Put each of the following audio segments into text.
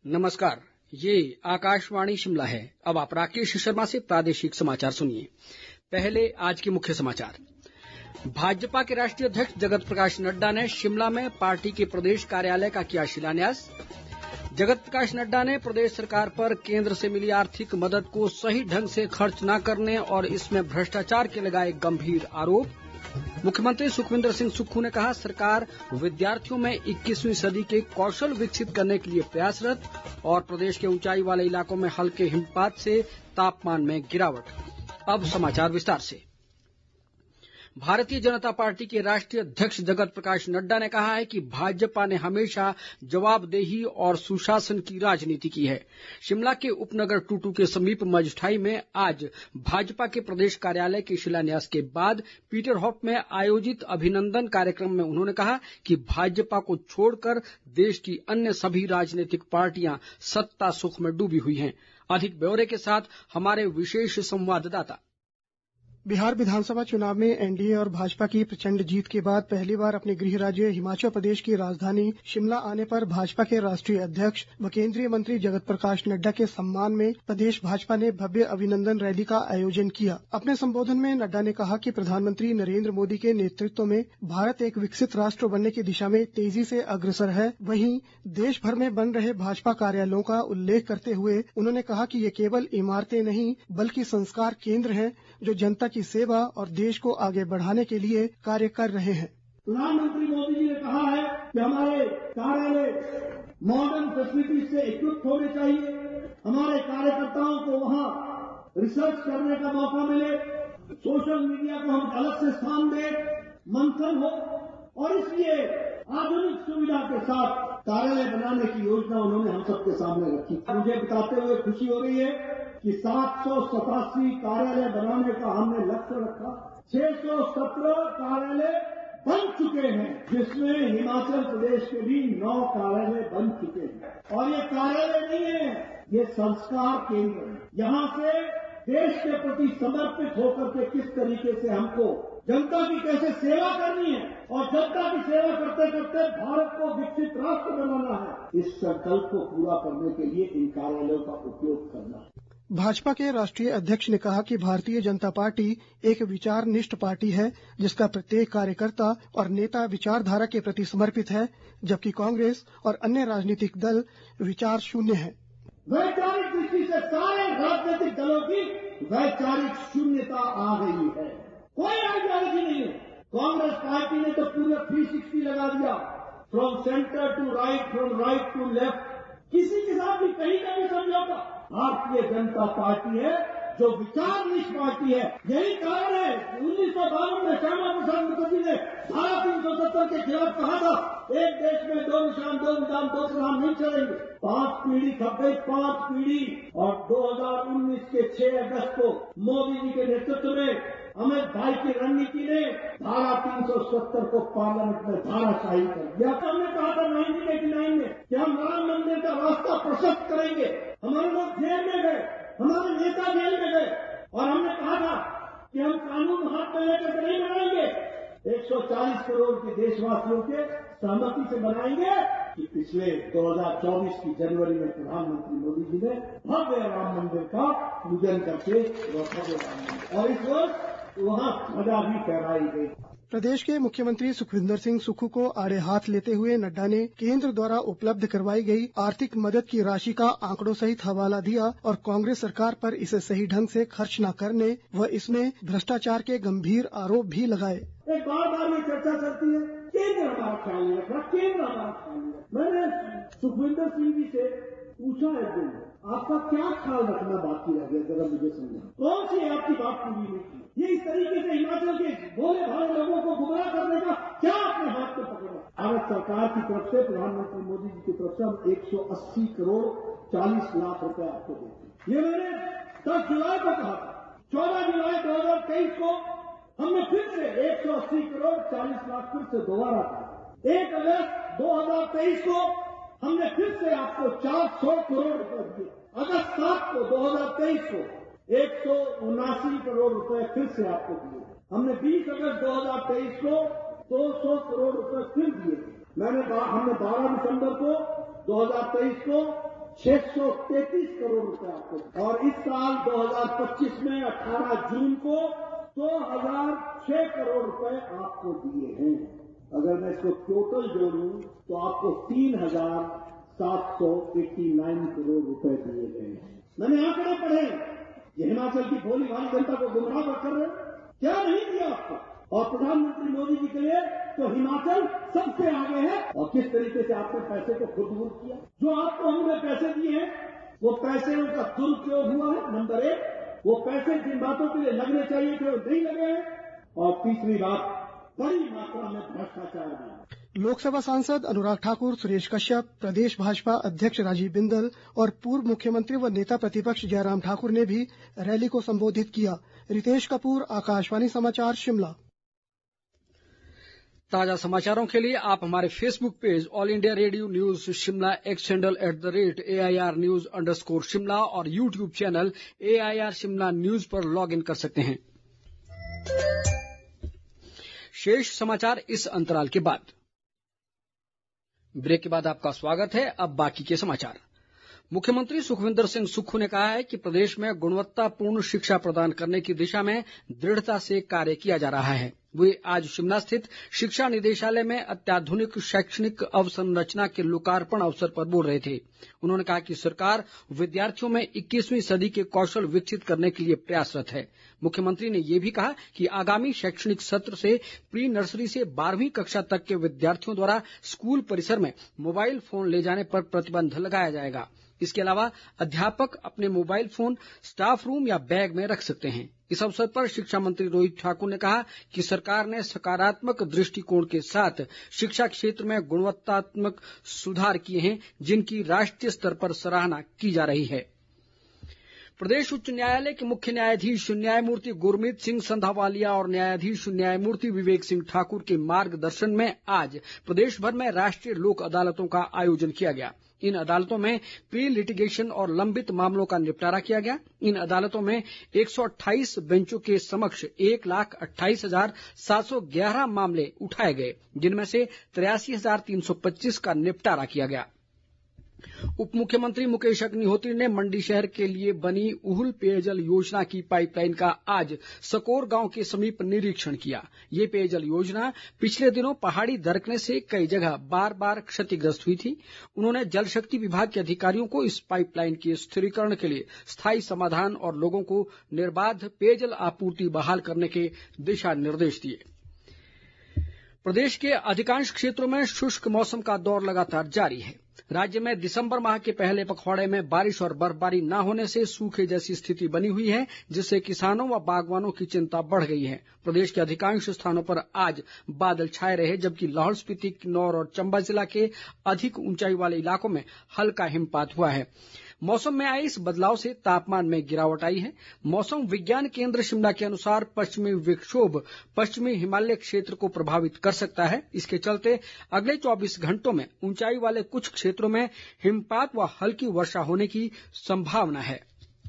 नमस्कार, ये आकाशवाणी शिमला है। अब आप राकेश शर्मा से प्रादेशिक समाचार सुनिए। पहले आज के मुख्य समाचार। भाजपा के राष्ट्रीय अध्यक्ष जगत प्रकाश नड्डा ने शिमला में पार्टी के प्रदेश कार्यालय का किया शिलान्यास। जगत प्रकाश नड्डा ने प्रदेश सरकार पर केंद्र से मिली आर्थिक मदद को सही ढंग से खर्च न करने और इसमें भ्रष्टाचार के लगाए गंभीर आरोप। मुख्यमंत्री सुखविंदर सिंह सुक्खू ने कहा, सरकार विद्यार्थियों में 21वीं सदी के कौशल विकसित करने के लिए प्रयासरत। और प्रदेश के ऊंचाई वाले इलाकों में हल्के हिमपात से तापमान में गिरावट। अब समाचार विस्तार से। भारतीय जनता पार्टी के राष्ट्रीय अध्यक्ष जगत प्रकाश नड्डा ने कहा है कि भाजपा ने हमेशा जवाबदेही और सुशासन की राजनीति की है। शिमला के उपनगर टूटू के समीप मजठाई में आज भाजपा के प्रदेश कार्यालय के शिलान्यास के बाद पीटरहॉफ में आयोजित अभिनंदन कार्यक्रम में उन्होंने कहा कि भाजपा को छोड़कर देश की अन्य सभी राजनीतिक पार्टियां सत्ता सुख में डूबी हुई हैं। अधिक ब्यौरे के साथ हमारे विशेष संवाददाता। बिहार विधानसभा चुनाव में एनडीए और भाजपा की प्रचंड जीत के बाद पहली बार अपने गृह राज्य हिमाचल प्रदेश की राजधानी शिमला आने पर भाजपा के राष्ट्रीय अध्यक्ष व केंद्रीय मंत्री जगत प्रकाश नड्डा के सम्मान में प्रदेश भाजपा ने भव्य अभिनंदन रैली का आयोजन किया। अपने संबोधन में नड्डा ने कहा कि प्रधानमंत्री नरेंद्र मोदी के नेतृत्व में भारत एक विकसित राष्ट्र बनने की दिशा में तेजी से अग्रसर है। वहीं देश भर में बन रहे भाजपा कार्यालयों का उल्लेख करते हुए उन्होंने कहा कि ये केवल इमारतें नहीं बल्कि संस्कार केंद्र हैं जो जनता की सेवा और देश को आगे बढ़ाने के लिए कार्य कर रहे हैं। प्रधानमंत्री मोदी जी ने कहा है कि हमारे कार्यालय मॉडर्न फैसिलिटी से इक्विप होने चाहिए। हमारे कार्यकर्ताओं को वहाँ रिसर्च करने का मौका मिले, सोशल मीडिया को हम अलग से स्थान दें, मंथन हो और इसलिए आधुनिक सुविधा के साथ कार्यालय बनाने की योजना उन्होंने हम सबके सामने रखी। मुझे बताते हुए खुशी हो रही है कि 787 कार्यालय बनाने का हमने लक्ष्य रखा। 617 कार्यालय बन चुके हैं, जिसमें हिमाचल प्रदेश के भी 9 कार्यालय बन चुके हैं। और ये कार्यालय नहीं है, ये संस्कार केंद्र है। यहाँ से देश के प्रति समर्पित होकर के किस तरीके से हमको जनता की कैसे सेवा करनी है और जनता की सेवा करते करते भारत को विकसित राष्ट्र बनाना है, इस संकल्प को पूरा करने के लिए इन कार्यालयों का उपयोग करना है। भाजपा के राष्ट्रीय अध्यक्ष ने कहा कि भारतीय जनता पार्टी एक विचारनिष्ठ पार्टी है जिसका प्रत्येक कार्यकर्ता और नेता विचारधारा के प्रति समर्पित है, जबकि कांग्रेस और अन्य राजनीतिक दल विचार शून्य है। वैचारिक दृष्टि से सारे राजनीतिक दलों की वैचारिक शून्यता आ गई है, कोई आइडियोलॉजी नहीं है। कांग्रेस पार्टी ने तो पूरे 360 लगा दिया, from centre to right, from right to left, किसी के साथ भी कहीं का भी समझौता। भारतीय जनता पार्टी है जो विचारनिष्ठ पार्टी है। यही कारण है 1952 में श्यामा प्रसाद मुखर्जी ने धारा 370 के खिलाफ कहा था, एक देश में 2 निशान 2 विधान 2 प्रधान नहीं चलेंगे। 5 पीढ़ी खप गई, 5 पीढ़ी। और 2019 के 6 अगस्त को मोदी जी के नेतृत्व में अमित भाई की रणनीति ने धारा 370 को पार्लियामेंट में धाराशाही कर दिया। हमने कहा था 1989 में कि हम राम मंदिर का रास्ता प्रशस्त करेंगे। हमारे लोग जेल में गए, हमारे नेता जेल में गए और हमने कहा था कि हम कानून हाथ में लेकर नहीं बनाएंगे, 140 करोड़ के देशवासियों के सहमति से बनाएंगे। कि पिछले 2024 की जनवरी में प्रधानमंत्री मोदी जी ने भव्य राम मंदिर का पूजन करके भव्य राम मंदिर, और इस वर्ष वहाँ ध्वजा भी फहराई गई। प्रदेश के मुख्यमंत्री सुखविंदर सिंह सुक्खू को आड़े हाथ लेते हुए नड्डा ने केंद्र द्वारा उपलब्ध करवाई गई आर्थिक मदद की राशि का आंकड़ों सहित हवाला दिया और कांग्रेस सरकार पर इसे सही ढंग से खर्च न करने व इसमें भ्रष्टाचार के गंभीर आरोप भी लगाए। एक बार ये चर्चा चलती है, केंद्र हमारा ख्याल नहीं रख रहा, केंद्र हमारा ख्याल नहीं रख। मैंने सुखविंदर सिंह जी से पूछा एक दिन, आपका क्या ख्याल रखना बाकी रह गया, जरा मुझे समझा, कौन सी आपकी बात पूरी नहीं की? ये इस तरीके से हिमाचल के भोले भाले लोगों को गुमराह करने का क्या अपने हाथ में पकड़ा? भारत सरकार की तरफ से, प्रधानमंत्री मोदी जी की तरफ से हम 180 करोड़ 40 लाख रुपए आपको देते। ये मैंने 10 जुलाई को कहा था। 14 जुलाई 2023 को हमने फिर से 180 करोड़ 40 लाख फिर से दोबारा कहा। 1 अगस्त 2023 को हमने फिर से आपको 400 करोड़ रुपए दिए। अगस्त 7 को 2023 को 179 करोड़ रुपए फिर से आपको दिए। हमने 20 अगस्त 2023 को 200 करोड़ रुपए फिर दिए। हमने 12 दिसंबर को 2023 को 633 करोड़ रुपए आपको, और इस साल 2025 में 18 जून को 2006 करोड़ रुपए आपको दिए हैं। अगर मैं इसको टोटल जोड़ूं तो आपको 3,789 करोड़ रुपए दिए गए हैं। मैंने आंकड़े पढ़े, ये हिमाचल की भोली भाली जनता को गुमराह कर रहे हैं। क्या नहीं दिया आपको? और प्रधानमंत्री मोदी जी के लिए तो हिमाचल सबसे आगे है। और किस तरीके से आपने पैसे को खुद यूज किया। जो आपको हमने पैसे दिए हैं वो पैसे का दुरुपयोग हुआ है, नंबर 1। वो पैसे जिन बातों के लिए लगने चाहिए थे वो नहीं लगे हैं। और तीसरी बात, बड़ी मात्रा में भ्रष्टाचार है। लोकसभा सांसद अनुराग ठाकुर, सुरेश कश्यप, प्रदेश भाजपा अध्यक्ष राजीव बिंदल और पूर्व मुख्यमंत्री व नेता प्रतिपक्ष जयराम ठाकुर ने भी रैली को संबोधित किया। रितेश कपूर, आकाशवाणी समाचार, शिमला। ताजा समाचारों के लिए आप हमारे Facebook page All India Radio News Shimla, X handle @AIR News_शिमला और YouTube channel AIR Shimla news पर लॉग इन कर सकते हैं। शेष समाचार इस अंतराल के बाद। ब्रेक के बाद आपका स्वागत है। अब बाकी के समाचार। मुख्यमंत्री सुखविंदर सिंह सुक्खू ने कहा है कि प्रदेश में गुणवत्तापूर्ण शिक्षा प्रदान करने की दिशा में दृढ़ता से कार्य किया जा रहा है। वे आज शिमला स्थित शिक्षा निदेशालय में अत्याधुनिक शैक्षणिक अवसंरचना के लोकार्पण अवसर पर बोल रहे थे। उन्होंने कहा कि सरकार विद्यार्थियों में 21वीं सदी के कौशल विकसित करने के लिए प्रयासरत है। मुख्यमंत्री ने ये भी कहा कि आगामी शैक्षणिक सत्र से प्री नर्सरी से 12वीं कक्षा तक के विद्यार्थियों द्वारा स्कूल परिसर में मोबाइल फोन ले जाने पर प्रतिबंध लगाया जाएगा। इसके अलावा अध्यापक अपने मोबाइल फोन स्टाफ रूम या बैग में रख सकते हैं। इस अवसर पर शिक्षा मंत्री रोहित ठाकुर ने कहा कि सरकार ने सकारात्मक दृष्टिकोण के साथ शिक्षा क्षेत्र में गुणवत्तात्मक सुधार किए हैं, जिनकी राष्ट्रीय स्तर पर सराहना की जा रही है। प्रदेश उच्च न्यायालय के मुख्य न्यायाधीश न्यायमूर्ति गुरमीत सिंह संधावालिया और न्यायाधीश न्यायमूर्ति विवेक सिंह ठाकुर के मार्गदर्शन में आज प्रदेश भर में राष्ट्रीय लोक अदालतों का आयोजन किया गया। इन अदालतों में प्री लिटिगेशन और लंबित मामलों का निपटारा किया गया। इन अदालतों में 128 बेंचों के समक्ष 1,28,711 मामले उठाए गए, जिनमें से 83,325 का निपटारा किया गया। उप मुख्यमंत्री मुकेश अग्निहोत्री ने मंडी शहर के लिए बनी उहुल पेयजल योजना की पाइपलाइन का आज सकोर गांव के समीप निरीक्षण किया। ये पेयजल योजना पिछले दिनों पहाड़ी दरकने से कई जगह बार बार क्षतिग्रस्त हुई थी। उन्होंने जल शक्ति विभाग के अधिकारियों को इस पाइपलाइन के स्थिरीकरण के लिए स्थायी समाधान और लोगों को निर्बाध पेयजल आपूर्ति बहाल करने के दिशा निर्देश दिए। प्रदेश के अधिकांश क्षेत्रों में शुष्क मौसम का दौर लगातार जारी है। राज्य में दिसंबर माह के पहले पखवाड़े में बारिश और बर्फबारी न होने से सूखे जैसी स्थिति बनी हुई है, जिससे किसानों व बागवानों की चिंता बढ़ गई है। प्रदेश के अधिकांश स्थानों पर आज बादल छाए रहे, जबकि लाहौल स्पीति, किन्नौर और चंबा जिला के अधिक ऊंचाई वाले इलाकों में हल्का हिमपात हुआ है। मौसम में आए इस बदलाव से तापमान में गिरावट आई है। मौसम विज्ञान केंद्र शिमला के अनुसार पश्चिमी विक्षोभ पश्चिमी हिमालय क्षेत्र को प्रभावित कर सकता है। इसके चलते अगले 24 घंटों में ऊंचाई वाले कुछ क्षेत्रों में हिमपात व हल्की वर्षा होने की संभावना है।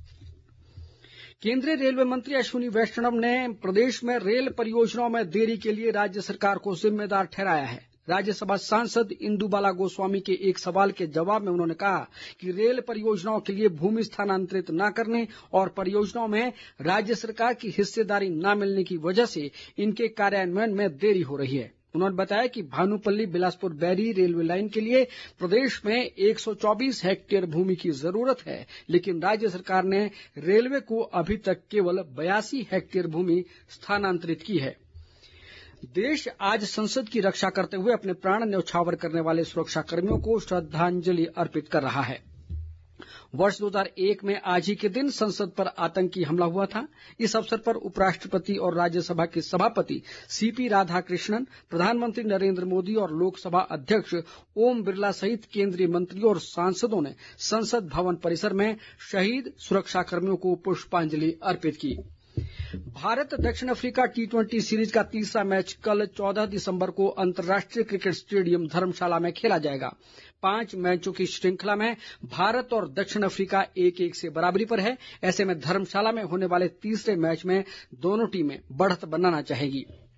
केंद्रीय रेलवे मंत्री अश्विनी वैष्णव ने प्रदेश में रेल परियोजनाओं में देरी के लिए राज्य सरकार को जिम्मेदार ठहराया है। राज्यसभा सांसद इंदुबाला गोस्वामी के एक सवाल के जवाब में उन्होंने कहा कि रेल परियोजनाओं के लिए भूमि स्थानांतरित न करने और परियोजनाओं में राज्य सरकार की हिस्सेदारी न मिलने की वजह से इनके कार्यान्वयन में देरी हो रही है। उन्होंने बताया कि भानुपल्ली बिलासपुर बैरी रेलवे लाइन के लिए प्रदेश में 124 हेक्टेयर भूमि की जरूरत है, लेकिन राज्य सरकार ने रेलवे को अभी तक केवल 82 हेक्टेयर भूमि स्थानांतरित की है। देश आज संसद की रक्षा करते हुए अपने प्राण न्यौछावर करने वाले सुरक्षा कर्मियों को श्रद्धांजलि अर्पित कर रहा है। वर्ष 2001 में आज ही के दिन संसद पर आतंकी हमला हुआ था। इस अवसर पर उपराष्ट्रपति और राज्यसभा के सभापति सीपी राधाकृष्णन, प्रधानमंत्री नरेंद्र मोदी और लोकसभा अध्यक्ष ओम बिरला सहित केंद्रीय मंत्रियों और सांसदों ने संसद भवन परिसर में शहीद सुरक्षा कर्मियों को पुष्पांजलि अर्पित की। भारत दक्षिण अफ्रीका T20 सीरीज का तीसरा मैच कल 14 दिसंबर को अंतर्राष्ट्रीय क्रिकेट स्टेडियम धर्मशाला में खेला जाएगा। 5 मैचों की श्रृंखला में भारत और दक्षिण अफ्रीका 1-1 से बराबरी पर है। ऐसे में धर्मशाला में होने वाले तीसरे मैच में दोनों टीमें बढ़त बनाना चाहेगी।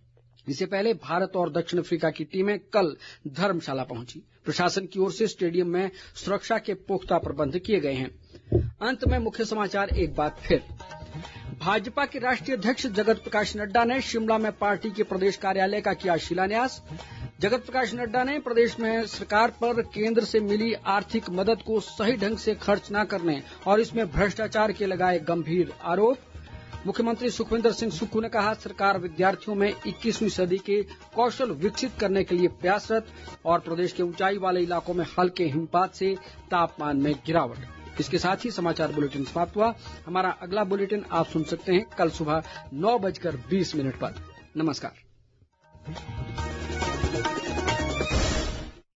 इससे पहले भारत और दक्षिण अफ्रीका की टीमें कल धर्मशाला पहुंची। प्रशासन की ओर से स्टेडियम में सुरक्षा के पुख्ता प्रबंध किए गए हैं। अंत में मुख्य समाचार एक बार फिर। भाजपा के राष्ट्रीय अध्यक्ष जगत प्रकाश नड्डा ने शिमला में पार्टी के प्रदेश कार्यालय का किया शिलान्यास। जगत प्रकाश नड्डा ने प्रदेश में सरकार पर केंद्र से मिली आर्थिक मदद को सही ढंग से खर्च न करने और इसमें भ्रष्टाचार के लगाए गंभीर आरोप। मुख्यमंत्री सुखविंदर सिंह सुक्खू ने कहा, सरकार विद्यार्थियों में 21वीं सदी के कौशल विकसित करने के लिए प्रयासरत। और प्रदेश के ऊंचाई वाले इलाकों में हल्के हिमपात से तापमान में गिरावट। इसके साथ ही समाचार बुलेटिन समाप्त हुआ। हमारा अगला बुलेटिन आप सुन सकते हैं कल सुबह 9:20 पर। नमस्कार।